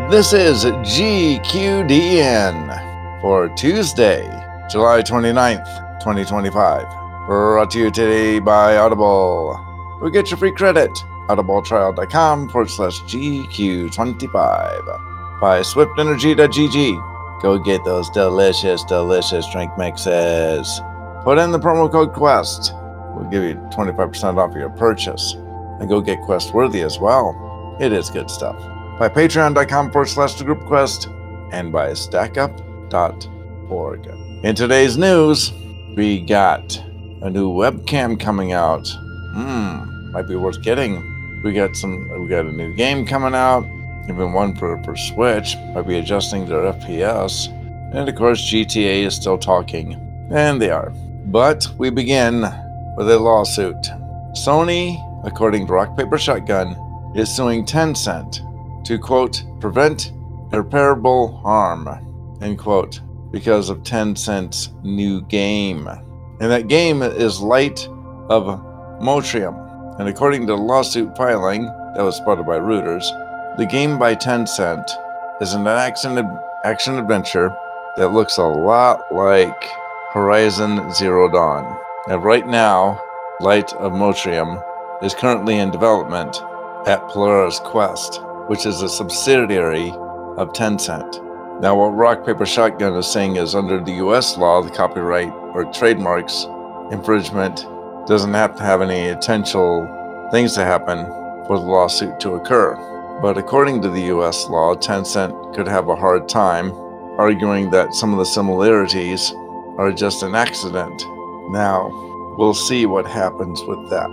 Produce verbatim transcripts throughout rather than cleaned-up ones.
This is G Q D N for Tuesday, July twenty-ninth, twenty twenty-five. Brought to you today by Audible. Go get your free credit. audibletrial.com forward slash GQ25. By swift energy dot g g. Go get those delicious, delicious drink mixes. Put in the promo code QUEST. We'll give you twenty-five percent off your purchase. And go get Quest Worthy as well. It is good stuff. By patreon.com forward slash the group quest. And by stackup dot org. In today's news, we got a new webcam coming out. Hmm, might be worth getting. We got some. We got a new game coming out. Even one for, for Switch. Might be adjusting their F P S. And of course, G T A is still talking. And they are. But we begin with a lawsuit. Sony, according to Rock Paper Shotgun, is suing Tencent to, quote, prevent irreparable harm, end quote, because of Tencent's new game. And that game is Light of Motrium. And according to the lawsuit filing that was spotted by Reuters, the game by Tencent is an action action adventure that looks a lot like Horizon Zero Dawn. And right now, Light of Motrium is currently in development at Polaris Quest, which is a subsidiary of Tencent. Now, what Rock Paper Shotgun is saying is under the U S law, the copyright or trademarks infringement doesn't have to have any potential things to happen for the lawsuit to occur. But according to the U S law, Tencent could have a hard time arguing that some of the similarities are just an accident. Now, we'll see what happens with that.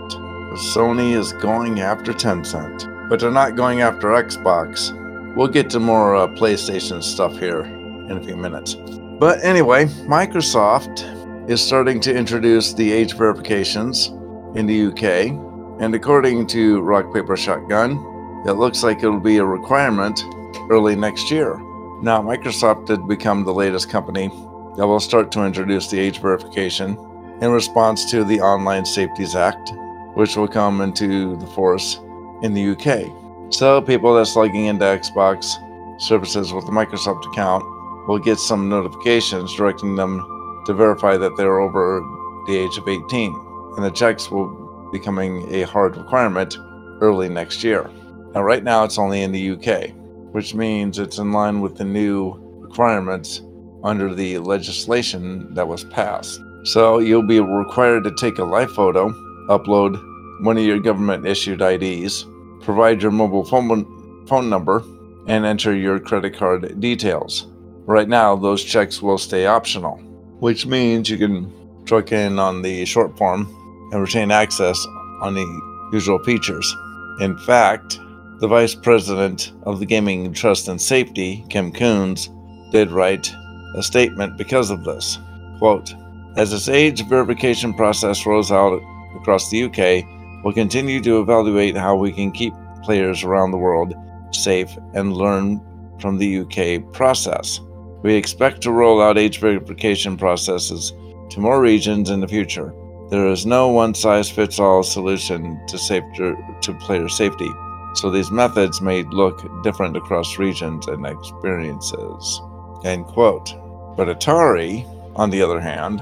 Sony is going after Tencent, but they're not going after Xbox. We'll get to more uh, PlayStation stuff here in a few minutes. But anyway, Microsoft is starting to introduce the age verifications in the U K, and according to Rock Paper Shotgun, it looks like it'll be a requirement early next year. Now, Microsoft did become the latest company that will start to introduce the age verification in response to the Online Safeties Act, which will come into the force in the U K. So people that's logging into Xbox services with a Microsoft account will get some notifications directing them to verify that they're over the age of eighteen. And the checks will be becoming a hard requirement early next year. Now, right now it's only in the U K, which means it's in line with the new requirements under the legislation that was passed. So you'll be required to take a live photo, upload one of your government-issued I Ds, provide your mobile phone phone number, and enter your credit card details. Right now, those checks will stay optional, which means you can truck in on the short form and retain access on the usual features. In fact, the Vice President of the Gaming Trust and Safety, Kim Coons, did write a statement because of this. Quote, as this age verification process rolls out across the U K, we'll continue to evaluate how we can keep players around the world safe and learn from the U K process. We expect to roll out age verification processes to more regions in the future. There is no one-size-fits-all solution to, safe, to player safety, so these methods may look different across regions and experiences. End quote. But Atari, on the other hand,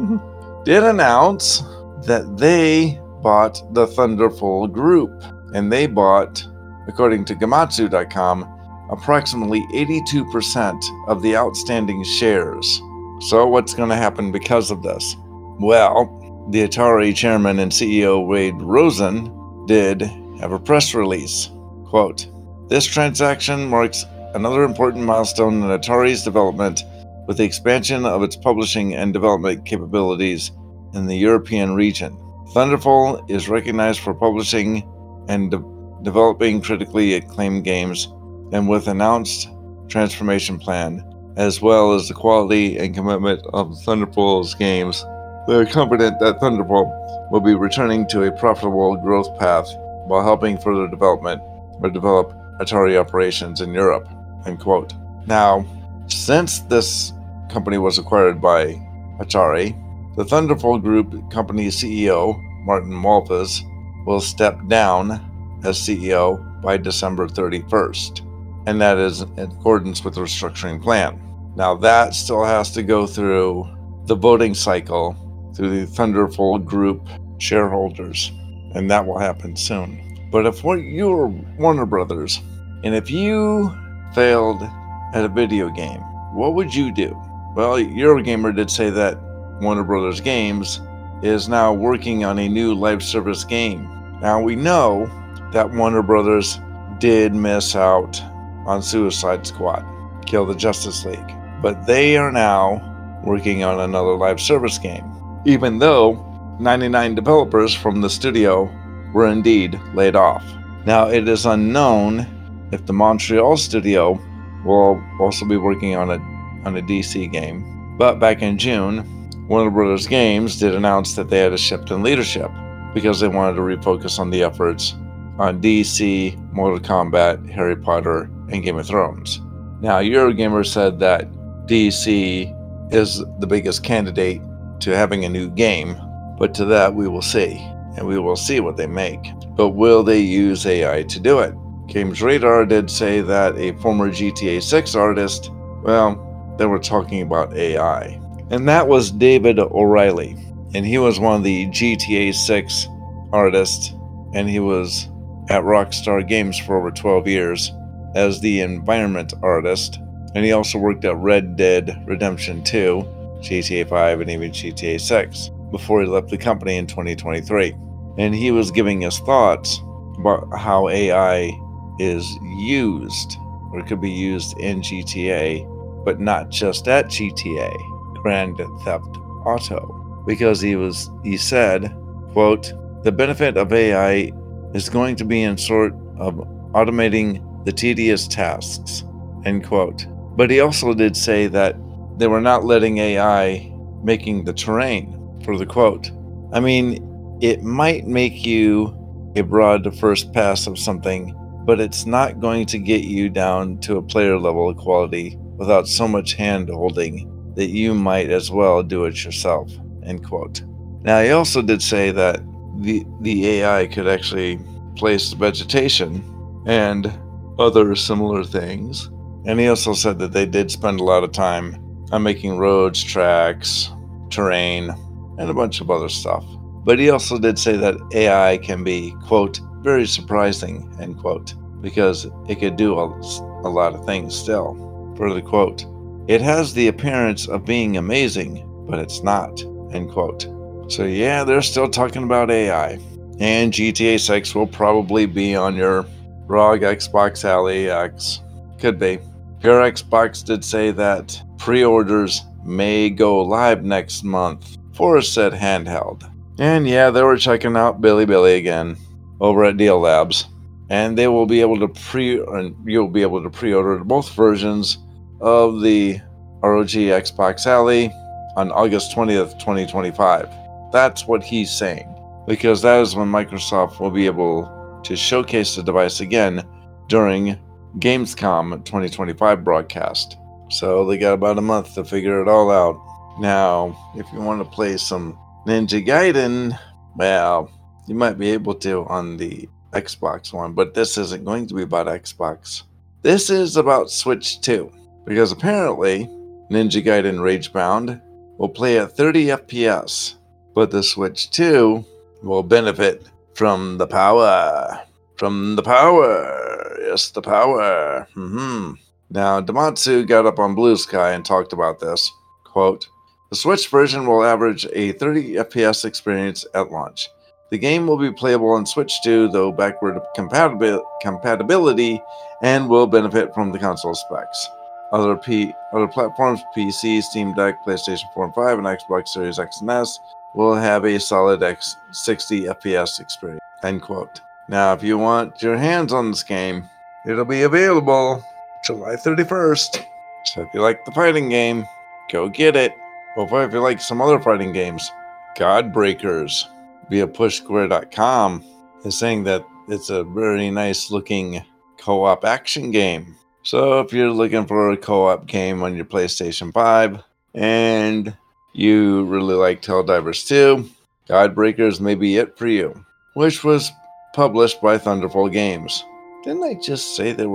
did announce that they bought the Thunderful Group, and they bought, according to Gematsu dot com, approximately eighty-two percent of the outstanding shares. So what's going to happen because of this? Well, the Atari chairman and C E O Wade Rosen did have a press release. Quote, this transaction marks another important milestone in Atari's development with the expansion of its publishing and development capabilities in the European region. Thunderful is recognized for publishing and de- developing critically acclaimed games, and with announced transformation plan, as well as the quality and commitment of Thunderful's games, we are confident that Thunderful will be returning to a profitable growth path while helping further development or develop Atari operations in Europe. End quote. Now, since this company was acquired by Atari, the Thunderful Group company's C E O, Martin Wolfes, will step down as C E O by December thirty-first. and that is in accordance with the restructuring plan. Now that still has to go through the voting cycle through the Thunderful Group shareholders, and that will happen soon. But if you're Warner Brothers, and if you failed at a video game, what would you do? Well, Eurogamer did say that Warner Brothers Games is now working on a new live service game. Now we know that Warner Brothers did miss out on Suicide Squad, Kill the Justice League, but they are now working on another live service game, even though ninety-nine developers from the studio were indeed laid off. Now it is unknown if the Montreal studio will also be working on a on a D C game, but back in June, Warner Brothers Games did announce that they had a shift in leadership because they wanted to refocus on the efforts on D C, Mortal Kombat, Harry Potter, and Game of Thrones. Now, Eurogamer said that D C is the biggest candidate to having a new game, but to that we will see, and we will see what they make. But will they use A I to do it? Games Radar did say that a former G T A six artist, well, they were talking about A I. And that was David O'Reilly. And he was one of the G T A six artists, and he was at Rockstar Games for over twelve years as the environment artist. And he also worked at Red Dead Redemption two, G T A five, and even G T A six before he left the company in twenty twenty-three. And he was giving his thoughts about how A I is used, or could be used in G T A, but not just at G T A, Grand Theft Auto, because he was he said, quote, "The benefit of A I is going to be in sort of automating the tedious tasks," end quote. But he also did say that they were not letting A I making the terrain, for the quote. I mean, it might make you a broad first pass of something, but it's not going to get you down to a player level of quality without so much hand holding that you might as well do it yourself, end quote. Now, he also did say that the, the A I could actually place vegetation and other similar things. And he also said that they did spend a lot of time on making roads, tracks, terrain, and a bunch of other stuff. But he also did say that A I can be, quote, very surprising, end quote, because it could do a, a lot of things still. Further quote, "It has the appearance of being amazing, but it's not," end quote. So yeah, they're still talking about A I. And G T A six will probably be on your R O G Xbox Alley X. Could be. Pure Xbox did say that pre-orders may go live next month for said handheld. And yeah, they were checking out Billy Billy again over at Deal Labs. And they will be able to pre and you'll be able to pre-order both versions of the R O G Xbox Alley on August twentieth, twenty twenty-five. That's what he's saying, because that is when Microsoft will be able to showcase the device again during Gamescom twenty twenty-five broadcast. So they got about a month to figure it all out. Now, if you want to play some Ninja Gaiden, well, you might be able to on the Xbox One, but this isn't going to be about Xbox. This is about Switch two, because apparently Ninja Gaiden Ragebound will play at thirty F P S, but the Switch two will benefit from the power. From the power. Yes, the power. Mm-hmm. Now, Damatsu got up on Blue Sky and talked about this. Quote, "The Switch version will average a thirty F P S experience at launch. The game will be playable on Switch two, though backward compatibil- compatibility, and will benefit from the console specs. Other P- other platforms, P C, Steam Deck, PlayStation four and five, and Xbox Series X and S, will have a solid X sixty F P S experience," end quote. Now, if you want your hands on this game, it'll be available July thirty-first. So if you like the fighting game, go get it. Or if you like some other fighting games, Godbreakers via push square dot com is saying that it's a very nice looking co-op action game. So if you're looking for a co-op game on your PlayStation five and you really like Helldivers two, Godbreakers may be it for you, which was published by Thunderful Games. Didn't I just say they were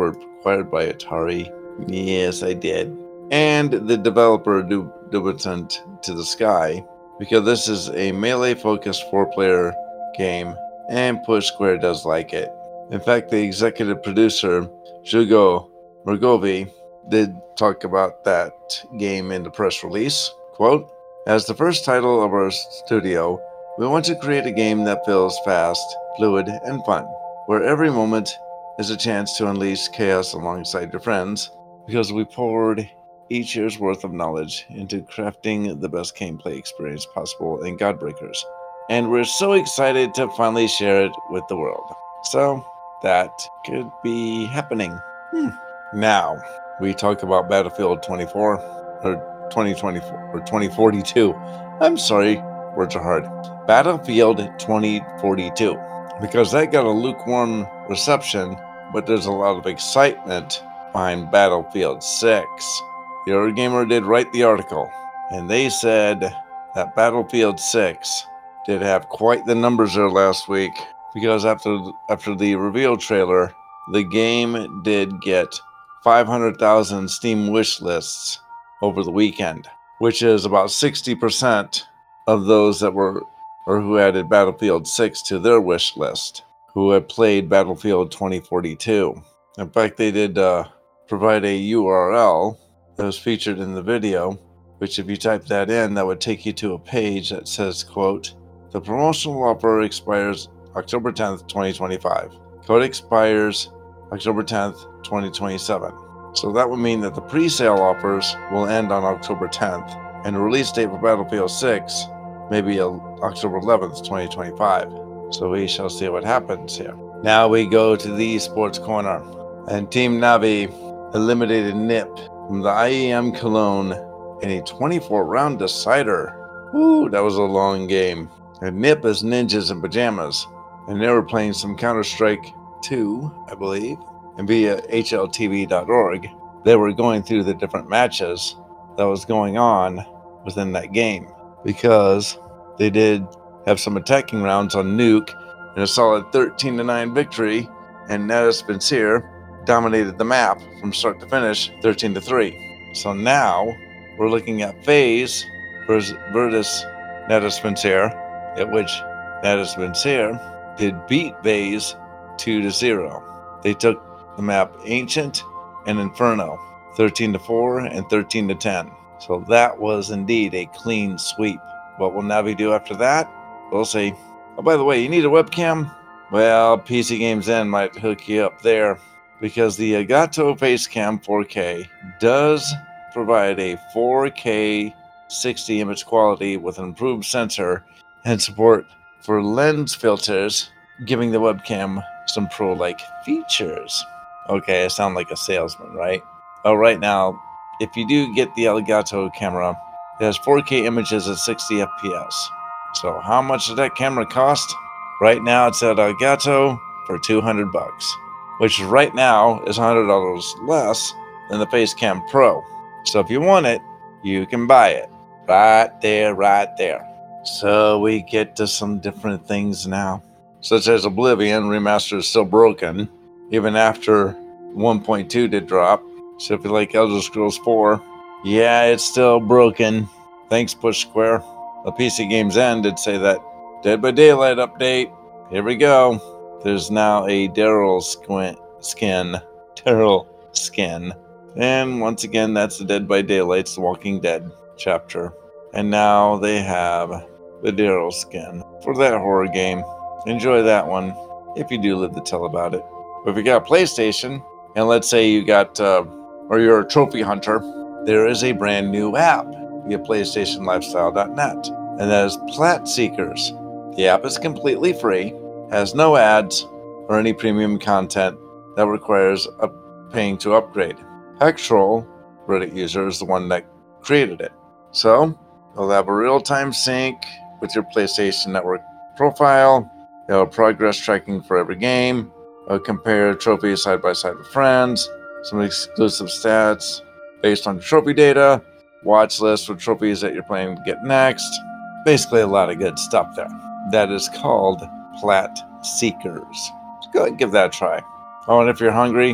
acquired by Atari. Yes, I did. And the developer du- debutant to the sky, because this is a melee-focused four-player game, and Push Square does like it. In fact, the executive producer, Jugo Murgovi, did talk about that game in the press release. Quote, "As the first title of our studio, we want to create a game that feels fast, fluid, and fun, where every moment is a chance to unleash chaos alongside your friends, because we poured each year's worth of knowledge into crafting the best gameplay experience possible in Godbreakers. And we're so excited to finally share it with the world." So, that could be happening. Hmm. Now, we talk about Battlefield twenty-four, or twenty twenty-four, or twenty forty-two. I'm sorry, words are hard. Battlefield twenty forty-two. Because that got a lukewarm reception, but there's a lot of excitement behind Battlefield six. Eurogamer did write the article, and they said that Battlefield six did have quite the numbers there last week, because after after the reveal trailer, the game did get five hundred thousand Steam wish lists over the weekend, which is about sixty percent of those that were or who added Battlefield six to their wish list, who had played Battlefield twenty forty-two. In fact, they did uh, provide a U R L that was featured in the video, which if you type that in, that would take you to a page that says, quote, "The promotional offer expires October tenth, twenty twenty-five. Code expires October tenth, twenty twenty-seven. So that would mean that the pre-sale offers will end on October tenth, and the release date for Battlefield six may be October eleventh, twenty twenty-five. So we shall see what happens here. Now we go to the esports corner, and Team Navi eliminated N I P from the I E M Cologne in a twenty-four round decider. Woo, that was a long game. And N I P is ninjas in pajamas, and they were playing some Counter-Strike two, I believe, and via H L T V dot org, they were going through the different matches that was going on within that game, because they did have some attacking rounds on Nuke and a solid thirteen to nine victory, and Natus Vincere dominated the map from start to finish thirteen to three. So now we're looking at FaZe versus Virtus Natus Vincere, at which Natus Vincere did beat FaZe two to zero. They took the map Ancient and Inferno, thirteen to four and thirteen to ten. So that was indeed a clean sweep. What will Navi do after that? We'll see. Oh, by the way, you need a webcam? Well, P C Games N might hook you up there, because the Elgato Facecam four K does provide a four K sixty image quality with an improved sensor and support for lens filters, giving the webcam some pro-like features. Okay, I sound like a salesman, right? Oh, right now, if you do get the Elgato camera, it has four K images at sixty F P S. So how much does that camera cost? Right now, it's at Elgato for two hundred bucks, which right now is one hundred dollars less than the Facecam Pro. So if you want it, you can buy it. Right there, right there. So we get to some different things now, such as Oblivion Remastered is still broken, even after one point two did drop. So if you like Elder Scrolls four, yeah, it's still broken. Thanks, Push Square. The P C Games N did say that Dead by Daylight update. Here we go. There's now a Daryl squint skin. Daryl skin. And once again, that's the Dead by Daylight's The Walking Dead chapter. And now they have the Daryl skin for that horror game. Enjoy that one if you do live to tell about it. But if you got a PlayStation, and let's say you got, uh, or you're a trophy hunter, there is a brand new app via PlayStation Lifestyle dot net, and that is Plat Seekers. The app is completely free, has no ads or any premium content that requires a paying to upgrade. Hextroll, Reddit user, is the one that created it. So, you'll have a real-time sync with your PlayStation Network profile. You'll have progress tracking for every game. You'll compare trophies side by side with friends. Some exclusive stats based on trophy data. Watch list for trophies that you're planning to get next. Basically, a lot of good stuff there. That is called Plat Seekers. Go ahead and give that a try. Oh, and if you're hungry,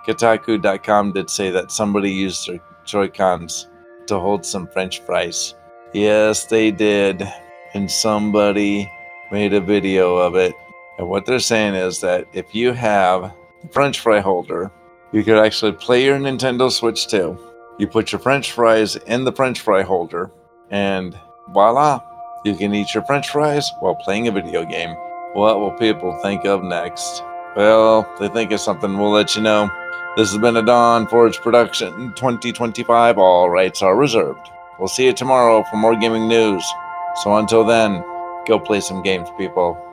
Kotaku dot com did say that somebody used their Joy-Cons to hold some French fries. Yes, they did. And somebody made a video of it. And what they're saying is that if you have a French fry holder, you could actually play your Nintendo Switch too. You put your French fries in the French fry holder, and voila, you can eat your French fries while playing a video game. What will people think of next? Well, if they think of something, we'll let you know. This has been a Dawn Forge production twenty twenty-five. All rights are reserved. We'll see you tomorrow for more gaming news. So until then, go play some games, people.